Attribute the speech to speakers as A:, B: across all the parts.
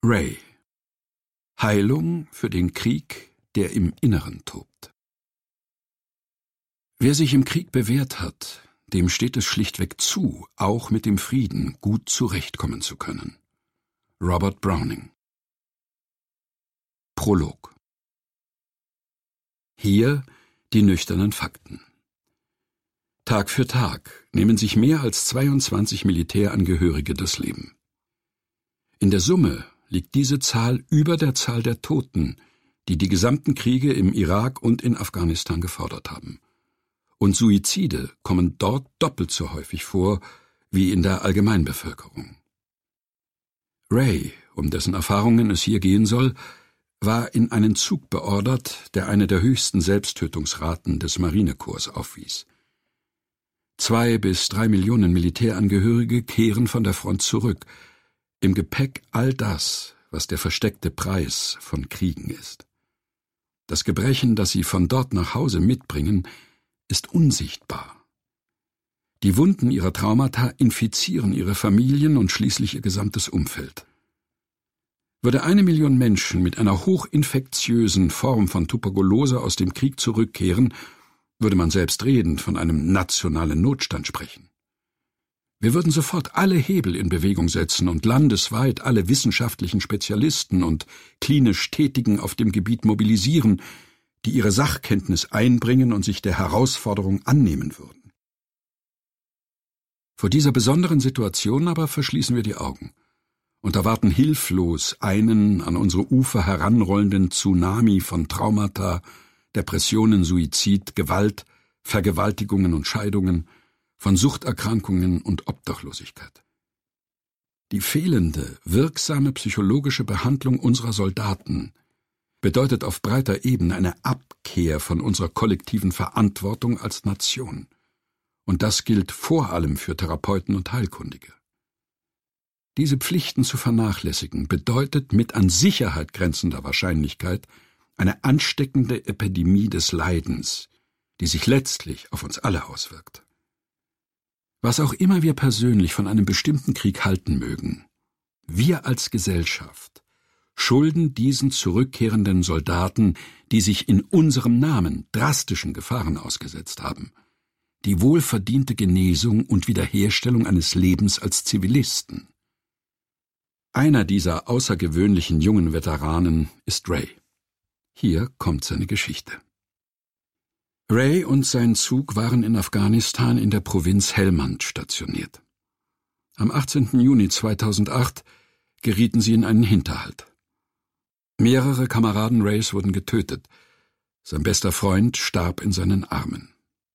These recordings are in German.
A: Ray. Heilung für den Krieg, der im Inneren tobt. Wer sich im Krieg bewährt hat, dem steht es schlichtweg zu, auch mit dem Frieden gut zurechtkommen zu können. Robert Browning. Prolog. Hier die nüchternen Fakten. Tag für Tag nehmen sich mehr als 22 Militärangehörige das Leben. In der Summe liegt diese Zahl über der Zahl der Toten, die die gesamten Kriege im Irak und in Afghanistan gefordert haben. Und Suizide kommen dort doppelt so häufig vor wie in der Allgemeinbevölkerung. Ray, um dessen Erfahrungen es hier gehen soll, war in einen Zug beordert, der eine der höchsten Selbsttötungsraten des Marinekorps aufwies. 2 bis 3 Millionen Militärangehörige kehren von der Front zurück, im Gepäck all das, was der versteckte Preis von Kriegen ist. Das Gebrechen, das sie von dort nach Hause mitbringen, ist unsichtbar. Die Wunden ihrer Traumata infizieren ihre Familien und schließlich ihr gesamtes Umfeld. Würde 1 Million Menschen mit einer hochinfektiösen Form von Tuberkulose aus dem Krieg zurückkehren, würde man selbstredend von einem nationalen Notstand sprechen. Wir würden sofort alle Hebel in Bewegung setzen und landesweit alle wissenschaftlichen Spezialisten und klinisch Tätigen auf dem Gebiet mobilisieren, die ihre Sachkenntnis einbringen und sich der Herausforderung annehmen würden. Vor dieser besonderen Situation aber verschließen wir die Augen und erwarten hilflos einen an unsere Ufer heranrollenden Tsunami von Traumata, Depressionen, Suizid, Gewalt, Vergewaltigungen und Scheidungen, von Suchterkrankungen und Obdachlosigkeit. Die fehlende, wirksame psychologische Behandlung unserer Soldaten bedeutet auf breiter Ebene eine Abkehr von unserer kollektiven Verantwortung als Nation. Und das gilt vor allem für Therapeuten und Heilkundige. Diese Pflichten zu vernachlässigen bedeutet mit an Sicherheit grenzender Wahrscheinlichkeit eine ansteckende Epidemie des Leidens, die sich letztlich auf uns alle auswirkt. Was auch immer wir persönlich von einem bestimmten Krieg halten mögen, wir als Gesellschaft schulden diesen zurückkehrenden Soldaten, die sich in unserem Namen drastischen Gefahren ausgesetzt haben, die wohlverdiente Genesung und Wiederherstellung eines Lebens als Zivilisten. Einer dieser außergewöhnlichen jungen Veteranen ist Ray. Hier kommt seine Geschichte. Ray und sein Zug waren in Afghanistan in der Provinz Helmand stationiert. Am 18. Juni 2008 gerieten sie in einen Hinterhalt. Mehrere Kameraden Rays wurden getötet. Sein bester Freund starb in seinen Armen.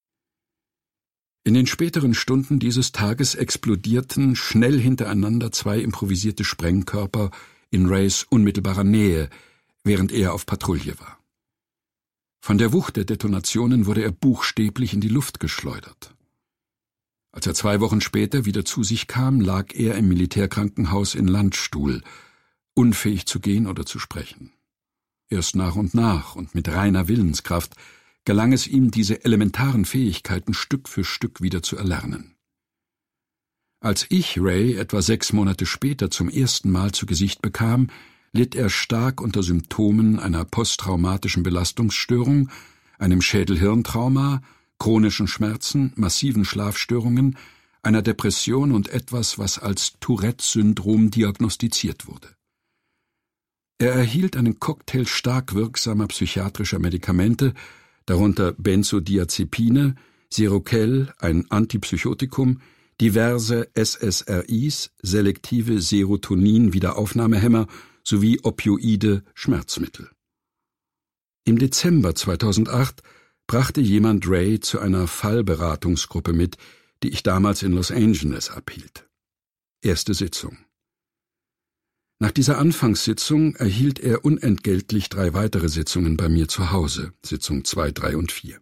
A: In den späteren Stunden dieses Tages explodierten schnell hintereinander 2 improvisierte Sprengkörper in Rays unmittelbarer Nähe, während er auf Patrouille war. Von der Wucht der Detonationen wurde er buchstäblich in die Luft geschleudert. Als er 2 Wochen später wieder zu sich kam, lag er im Militärkrankenhaus in Landstuhl, unfähig zu gehen oder zu sprechen. Erst nach und mit reiner Willenskraft gelang es ihm, diese elementaren Fähigkeiten Stück für Stück wieder zu erlernen. Als ich Ray etwa 6 Monate später zum ersten Mal zu Gesicht bekam, litt er stark unter Symptomen einer posttraumatischen Belastungsstörung, einem Schädel-Hirntrauma, chronischen Schmerzen, massiven Schlafstörungen, einer Depression und etwas, was als Tourette-Syndrom diagnostiziert wurde. Er erhielt einen Cocktail stark wirksamer psychiatrischer Medikamente, darunter Benzodiazepine, Seroquel, ein Antipsychotikum, diverse SSRIs, selektive Serotonin-Wiederaufnahmehämmer sowie Opioide, Schmerzmittel. Im Dezember 2008 brachte jemand Ray zu einer Fallberatungsgruppe mit, die ich damals in Los Angeles abhielt. Erste Sitzung. Nach dieser Anfangssitzung erhielt er unentgeltlich 3 weitere Sitzungen bei mir zu Hause, Sitzung 2, 3 und 4.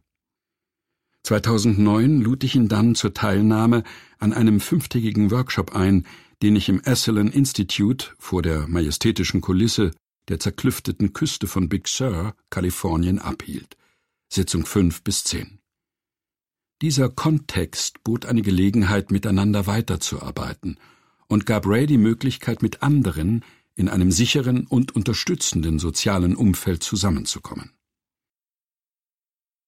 A: 2009 lud ich ihn dann zur Teilnahme an einem 5-tägigen Workshop ein, den ich im Esalen Institute vor der majestätischen Kulisse der zerklüfteten Küste von Big Sur, Kalifornien, abhielt. Sitzung 5 bis 10. Dieser Kontext bot eine Gelegenheit, miteinander weiterzuarbeiten und gab Ray die Möglichkeit, mit anderen, in einem sicheren und unterstützenden sozialen Umfeld zusammenzukommen.